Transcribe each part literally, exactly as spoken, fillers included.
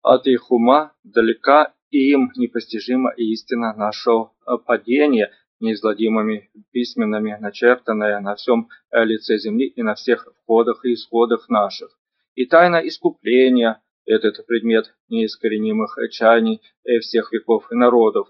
от их ума далека, и им непостижима истина нашего падения, неизгладимыми письменами начертанная на всем лице земли и на всех входах и исходах наших. И тайна искупления – этот предмет неискоренимых чаяний всех веков и народов.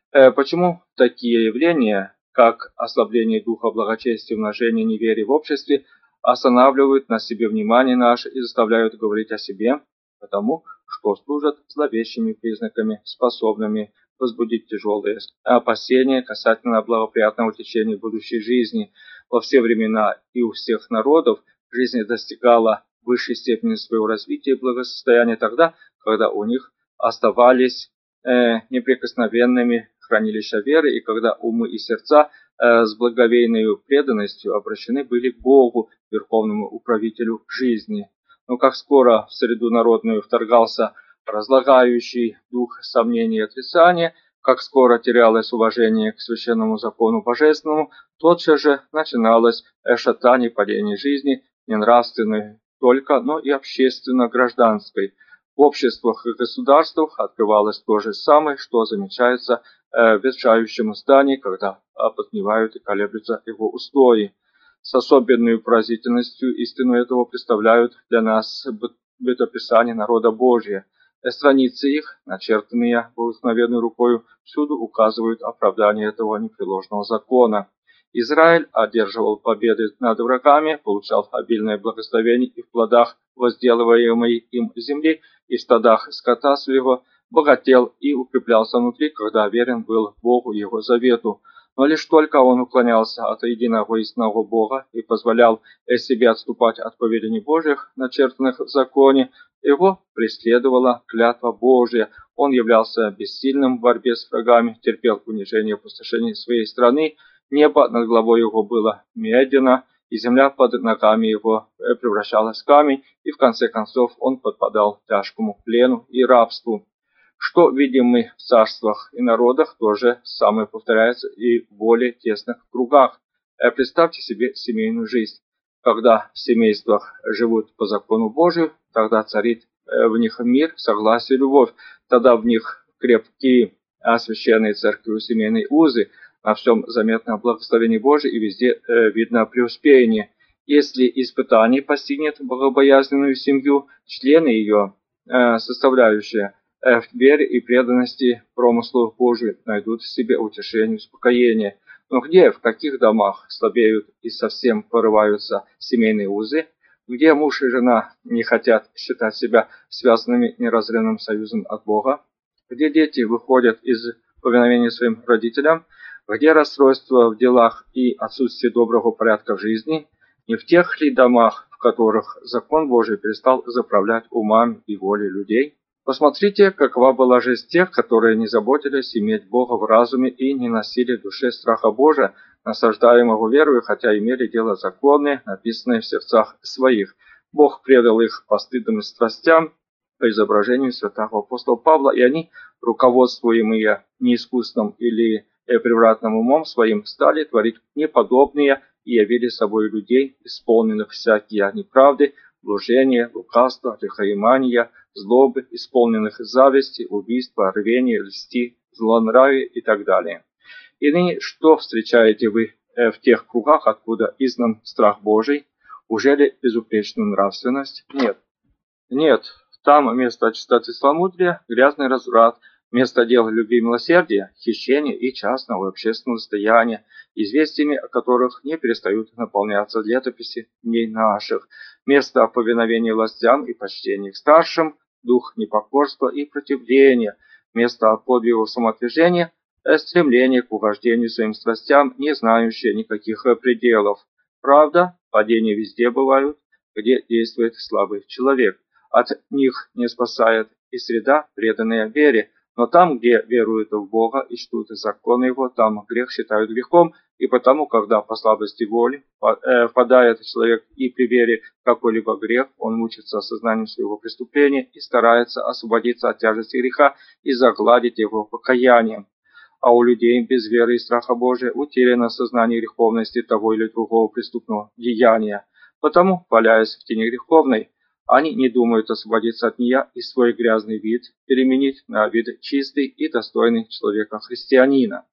Почему такие явления, как ослабление духа благочестия и умножение неверия в обществе, останавливают на себе внимание наше и заставляют говорить о себе? Потому что служат зловещими признаками, способными возбудить тяжелые опасения касательно благоприятного течения будущей жизни. Во все времена и у всех народов жизнь достигала высшей степени своего развития и благосостояния тогда, когда у них оставались э, неприкосновенными хранилища веры, и когда умы и сердца э, с благоговейной преданностью обращены были к Богу, верховному управителю жизни. Но как скоро в среду народную вторгался разлагающий дух сомнений и отрицания, как скоро терялось уважение к священному закону божественному, тотчас же начиналось шатание падения жизни, не нравственной только, но и общественно-гражданской. В обществах и государствах открывалось то же самое, что замечается э, в ветшающем здании, когда подгнивают и колеблются его устои. С особенной поразительностью истину этого представляют для нас бытописания народа Божия. Страницы их, начертанные благословенной рукою, всюду указывают оправдание этого непреложного закона. Израиль одерживал победы над врагами, получал обильное благословение и в плодах возделываемой им земли, и в стадах скота своего, богател и укреплялся внутри, когда верен был Богу его завету. Но лишь только он уклонялся от единого истинного Бога и позволял себе отступать от повелений Божьих, начертанных в законе, его преследовала клятва Божья. Он являлся бессильным в борьбе с врагами, терпел унижение и опустошение своей страны, небо над головой его было медленно, и земля под ногами его превращалась в камень, и в конце концов он подпадал к тяжкому плену и рабству. Что видим мы в царствах и народах, то же самое повторяется и в более тесных кругах. Представьте себе семейную жизнь. Когда в семействах живут по закону Божию, тогда царит в них мир, согласие, любовь. Тогда в них крепкие священные церкви, семейные узы, на всем заметно благословение Божие и везде э, видно преуспеяние. Если испытание постигнет богобоязненную семью, члены ее, э, составляющие э, в вере и преданности промыслу Божию, найдут в себе утешение и успокоение. Но где, в каких домах слабеют и совсем порываются семейные узы, где муж и жена не хотят считать себя связанными неразрывным союзом от Бога, где дети выходят из повиновения своим родителям, где расстройство в делах и отсутствие доброго порядка в жизни, не в тех ли домах, в которых закон Божий перестал заправлять умами и волей людей? Посмотрите, какова была жизнь тех, которые не заботились иметь Бога в разуме и не носили в душе страха Божия, насаждаемого верою, хотя имели дело законное, написанное в сердцах своих. Бог предал их постыдным страстям, по изображению святого апостола Павла, и они, руководствуемые неискусным или превратным умом своим, стали творить неподобные и явили собой людей, исполненных всякие неправды, блужения, лукавства, грехоимания, злобы, исполненных зависти, убийства, рвения, льсти, злонравия и так далее. И ныне что встречаете вы в тех кругах, откуда изгнан страх Божий? Ужели безупречную нравственность? Нет. Нет. Там вместо чистоты целомудрия грязный разврат, вместо дел любви и милосердия, хищения и частного и общественного состояния, известиями о которых не перестают наполняться летописи дней наших, вместо повиновения властям и почтения к старшим, дух непокорства и противления, вместо подвигов самоотвержения, стремление к угождению своим страстям, не знающее никаких пределов. Правда, падения везде бывают, где действует слабый человек. От них не спасает и среда, преданная вере, но там, где веруют в Бога и чтут законы Его, там грех считают грехом, и потому, когда по слабости воли впадает человек и при вере в какой-либо грех, он мучится осознанием своего преступления и старается освободиться от тяжести греха и загладить его покаянием. А у людей без веры и страха Божия утеряно сознание греховности того или другого преступного деяния. Потому, валяясь в тени греховной, Они не думают освободиться от нее и свой грязный вид переменить на вид чистый и достойный человека христианина.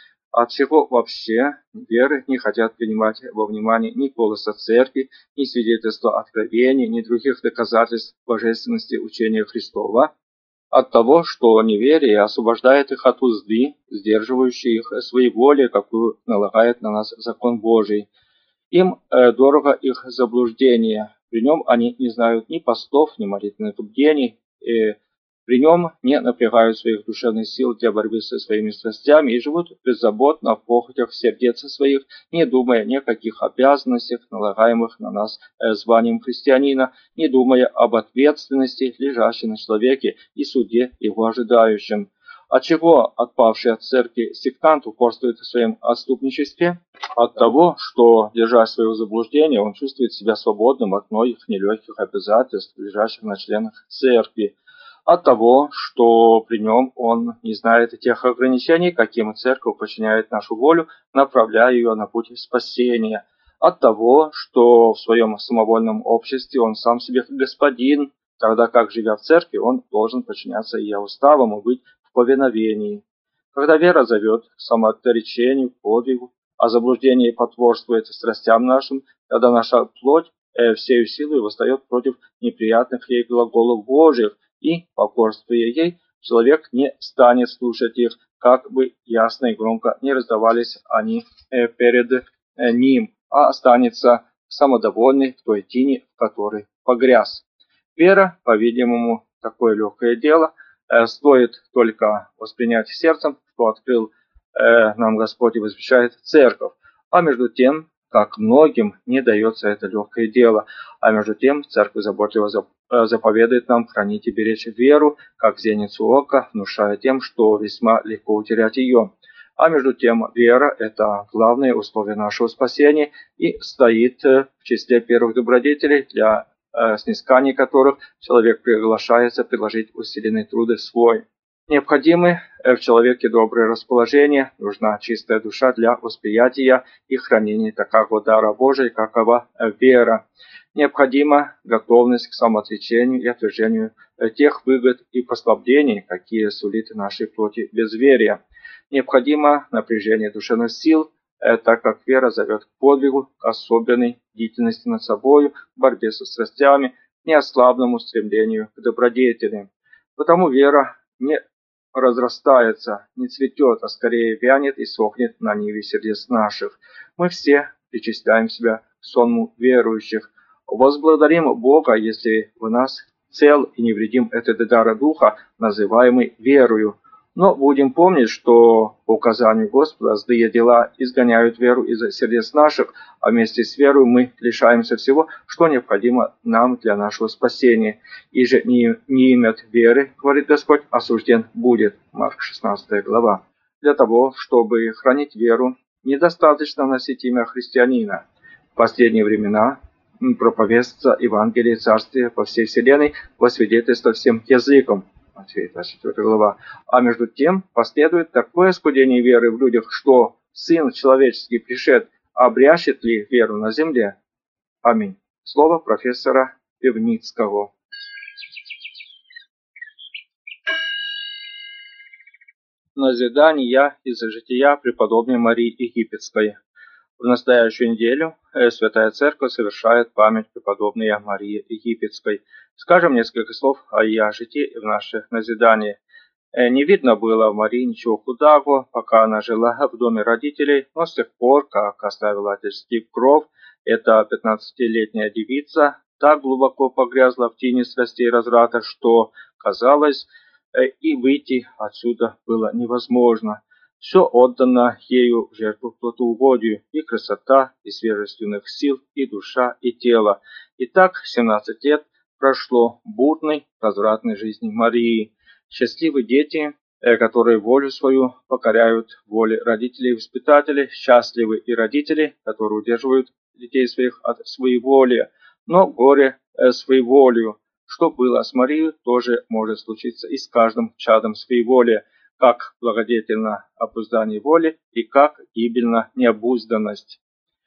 Отчего вообще веры не хотят принимать во внимание ни голоса церкви, ни свидетельства откровений, ни других доказательств божественности учения Христова? От того, что неверие освобождает их от узды, сдерживающей их своей воли, какую налагает на нас закон Божий. Им э, дорого их заблуждение, при нем они не знают ни постов, ни молитвенных бдений, э, при нем не напрягают своих душевных сил для борьбы со своими страстями и живут беззаботно в похотях сердец своих, не думая ни о каких обязанностях, налагаемых на нас э, званием христианина, не думая об ответственности, лежащей на человеке, и суде его ожидающем. Отчего отпавший от церкви сектант упорствует в своем отступничестве? От того, что, держась своего заблуждения, он чувствует себя свободным от многих нелегких обязательств, лежащих на членах церкви. От того, что при нем он не знает тех ограничений, каким церковь подчиняет нашу волю, направляя ее на путь спасения. От того, что в своем самовольном обществе он сам себе господин, тогда как, живя в церкви, он должен подчиняться ее уставам и быть в повиновении. Когда вера зовет к самоотречению, к подвигу, а заблуждение потворствует страстям нашим, тогда наша плоть э, всею силой восстает против неприятных ей глаголов Божьих, и, покорствуя ей, человек не станет слушать их, как бы ясно и громко не раздавались они э, перед э, ним, а останется самодовольный в той тени, в которой погряз. Вера, по-видимому, такое легкое дело, э, стоит только воспринять сердцем, что открыл э, нам Господь и возвещает церковь, а между тем, как многим не дается это легкое дело, а между тем церковь заботливо заповедует нам хранить и беречь веру, как зеницу ока, внушая тем, что весьма легко утерять ее. А между тем вера – это главное условие нашего спасения и стоит в числе первых добродетелей, для э, снискания которых человек приглашается приложить усиленный труд свой. Необходимы в человеке доброе расположение, нужна чистая душа для восприятия и хранения такого дара Божия, какова вера. Необходима готовность к самоотречению и отвержению тех выгод и послаблений, какие сулит нашей плоти безверие. Необходимо напряжение душевных сил, так как вера зовет к подвигу, к особенной деятельности над собой, к борьбе со страстями, к неослабному стремлению к добродетели. Потому вера не разрастается, не цветет, а скорее вянет и сохнет на ниве сердец наших. Мы все причисляем себя к сонму верующих. Возблагодарим Бога, если в нас цел и невредим этот дар Духа, называемый верою. Но будем помнить, что по указанию Господа злые дела изгоняют веру из сердец наших, а вместе с верой мы лишаемся всего, что необходимо нам для нашего спасения. И же не, не имет веры, говорит Господь, осужден будет. Марк шестнадцатая глава. Для того, чтобы хранить веру, недостаточно носить имя христианина. В последние времена проповедуется Евангелие Царствия по всей вселенной во свидетельство всем языкам. Матфея двадцать четвёртая глава. А между тем последует такое скудение веры в людях, что Сын Человеческий пришед, обрящет ли веру на земле? Аминь. Слово профессора Певницкого. Назидания из жития преподобной Марии Египетской. В настоящую неделю Святая Церковь совершает память преподобной Марии Египетской. Скажем несколько слов о ее житии в наше назидание. Не видно было в Марии ничего худого, пока она жила в доме родителей, но с тех пор, как оставила отеческий кров, эта пятнадцатилетняя девица так глубоко погрязла в тени страстей разврата, что, казалось, и выйти отсюда было невозможно. Все отдано ею в жертву плотоугодию, и красота, и свежесть юных сил, и душа, и тело. И так семнадцать лет прошло бурной, развратной жизни Марии. Счастливы дети, которые волю свою покоряют воле родителей и воспитателей, счастливы и родители, которые удерживают детей своих от своеволия, но горе своеволию. Что было с Марией, тоже может случиться и с каждым чадом своеволия, как благодетельно обуздание воли и как гибельна необузданность.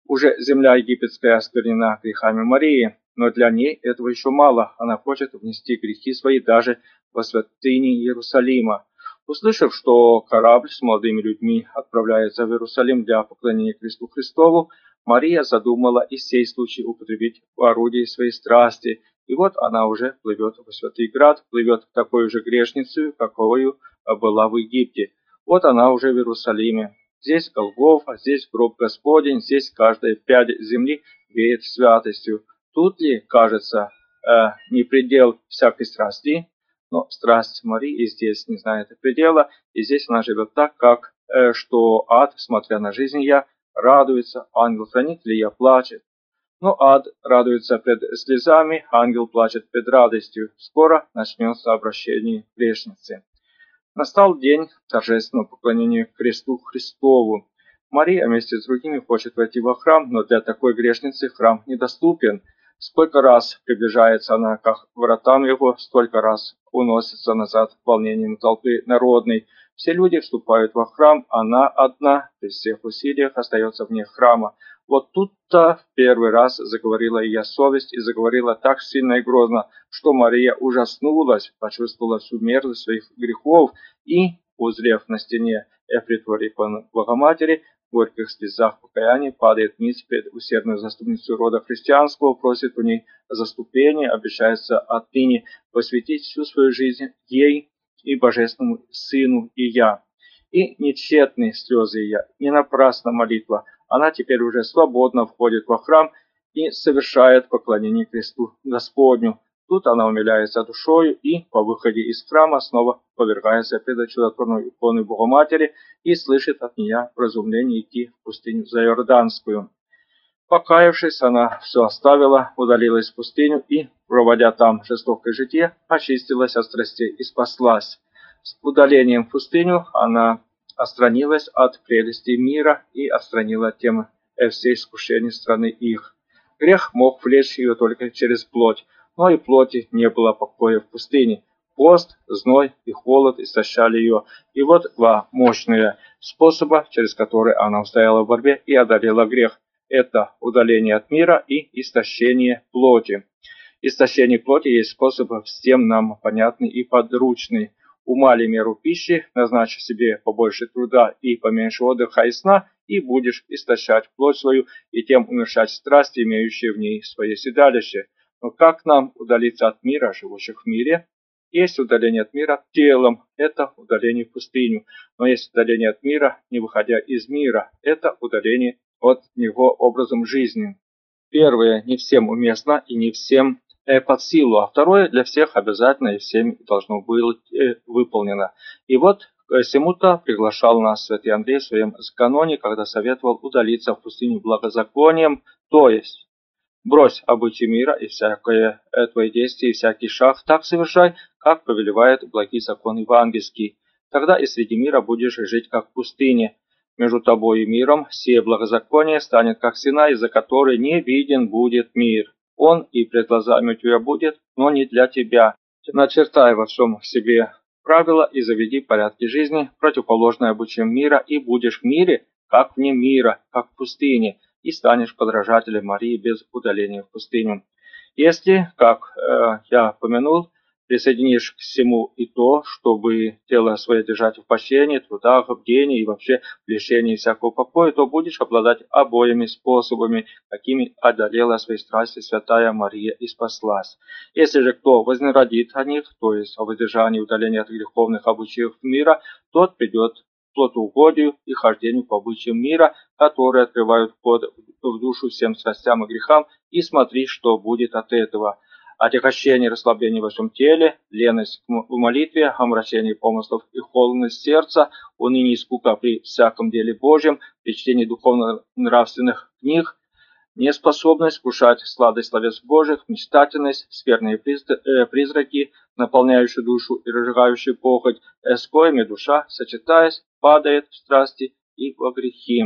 Уже земля египетская осквернена грехами Марии, но для ней этого еще мало. Она хочет внести грехи свои даже во святыни Иерусалима. Услышав, что корабль с молодыми людьми отправляется в Иерусалим для поклонения кресту Христову, Мария задумала и сей случай употребить в орудии своей страсти. И вот она уже плывет в Святый Град, плывет такой же грешницей, каковою была в Египте. Вот она уже в Иерусалиме. Здесь Голгофа, здесь гроб Господень, здесь каждая пядь земли веет святостью. Тут ли, кажется, э, не предел всякой страсти? Но страсть Марии здесь не знает предела, и здесь она живет так, как э, что ад, смотря на жизнь я, радуется, ангел-хранитель я плачет. Но ад радуется пред слезами, ангел плачет пред радостью. Скоро начнется обращение грешницы. Настал день торжественного поклонения кресту Христову. Мария вместе с другими хочет войти во храм, но для такой грешницы храм недоступен. Сколько раз приближается она к вратам его, столько раз уносится назад волнением толпы народной. Все люди вступают во храм, она одна, при всех усилиях, остается вне храма. Вот тут-то в первый раз заговорила ее совесть, и заговорила так сильно и грозно, что Мария ужаснулась, почувствовала всю мерзость своих грехов и, узрев на стене притвор иконы Богоматери, в горьких слезах покаяния падает вниз перед усердной заступницей рода христианского, просит у ней заступления, обещается отныне посвятить всю свою жизнь ей и Божественному Сыну и я. И не тщетны слезы ее, не напрасна молитва. Она теперь уже свободно входит во храм и совершает поклонение кресту Господню. Тут она умиляется душою и, по выходе из храма, снова повергается пред чудотворной иконой Богоматери и слышит от нее вразумление идти в пустыню Заиорданскую. Покаявшись, она все оставила, удалилась в пустыню и, проводя там жестокое житие, очистилась от страстей и спаслась. С удалением в пустыню она отстранилась от прелестей мира и отстранила тем все искушения страны их. Грех мог влечь ее только через плоть, но и плоти не было покоя в пустыне. Пост, зной и холод истощали ее, и вот два мощные способа, через которые она устояла в борьбе и одолела грех. Это удаление от мира и истощение плоти. Истощение плоти есть способ всем нам понятный и подручный. Умали меру пищи, назначь себе побольше труда и поменьше отдыха и сна, и будешь истощать плоть свою, и тем уменьшать страсти, имеющие в ней свое седалище. Но как нам удалиться от мира, живущих в мире? Есть удаление от мира телом, это удаление в пустыню. Но есть удаление от мира, не выходя из мира, это удаление от него образом жизни. Первое не всем уместно и не всем под силу, а второе для всех обязательно и всеми должно быть выполнено. И вот к сему-то приглашал нас святый Андрей в своем каноне, когда советовал удалиться в пустыню благозаконием, то есть брось обычаи мира и всякое твое действие, и всякий шаг так совершай, как повелевает благий закон евангельский. Тогда и среди мира будешь жить как в пустыне. Между тобой и миром сие благозаконие станет как стена, из-за которой не виден будет мир. Он и пред глазами у тебя будет, но не для тебя. Начертай во всем себе правила и заведи порядки жизни, противоположные обычаям мира, и будешь в мире, как вне мира, как в пустыне, и станешь подражателем Марии без удаления в пустыню. Если, как э, я упомянул, присоединишь к всему и то, чтобы тело свое держать в почтении, трудах, в бдении и вообще в лишении всякого покоя, то будешь обладать обоими способами, какими одолела свои страсти святая Мария и спаслась. Если же кто вознаградит о них, то есть о воздержании и удалении от греховных обычаев мира, тот придет к плотоугодию и хождению по обычаям мира, которые открывают вход в душу всем страстям и грехам, и смотри, что будет от этого. Отягощение, расслабление во всем теле, леность в молитве, омрачение помыслов и холодность сердца, уныние и скука при всяком деле Божьем, при чтении духовно-нравственных книг, неспособность вкушать сладость словес Божьих, мечтательность, скверные призраки, наполняющие душу и разжигающие похоть, с коими душа, сочетаясь, падает в страсти и во грехи.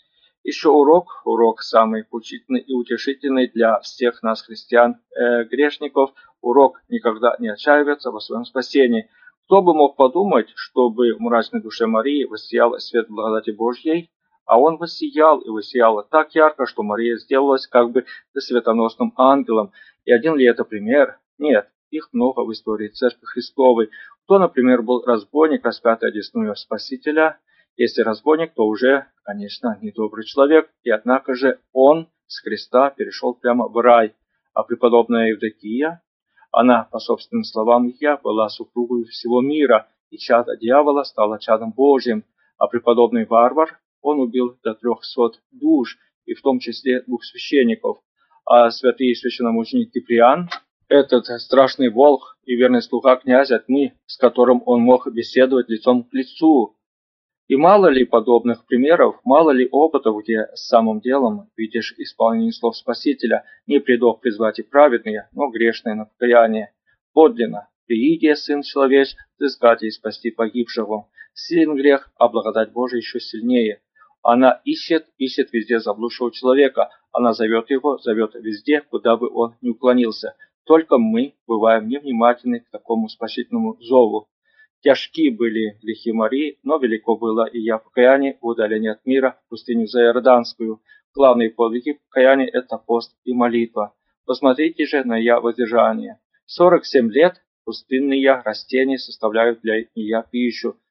Еще урок, урок самый поучительный и утешительный для всех нас, христиан, э, грешников, урок никогда не отчаиваться во своем спасении. Кто бы мог подумать, чтобы в мрачной душе Марии воссиял свет благодати Божьей, а он воссиял и воссиял так ярко, что Мария сделалась как бы светоносным ангелом. И один ли это пример? Нет, их много в истории Церкви Христовой. Кто, например, был разбойник, распятый одесную Спасителя? Если разбойник, то уже, конечно, недобрый человек, и однако же он с креста перешел прямо в рай. А преподобная Евдокия, она, по собственным словам ее, была супругой всего мира, и чадо дьявола стало чадом Божьим. А преподобный Варвар, он убил до трехсот душ, и в том числе двух священников. А святый священномученик Киприан, этот страшный волк и верный слуга князя тьмы, с которым он мог беседовать лицом к лицу. И мало ли подобных примеров, мало ли опытов, где с самым делом видишь исполнение слов Спасителя, не предох призвать и праведные, но грешные на покаяние. Подлинно, прииди, Сын Человеч, взыскать и спасти погибшего. Силен грех, а благодать Божия еще сильнее. Она ищет, ищет везде заблудшего человека, она зовет его, зовет везде, куда бы он ни уклонился. Только мы бываем невнимательны к такому спасительному зову. Тяжки были грехи Марии, но велико было и ее покаяние в удалении от мира в пустыню Заиорданскую. Главные подвиги покаяния – это пост и молитва. Посмотрите же на ее воздержание. сорок семь лет пустынные растения составляют для нее пищу.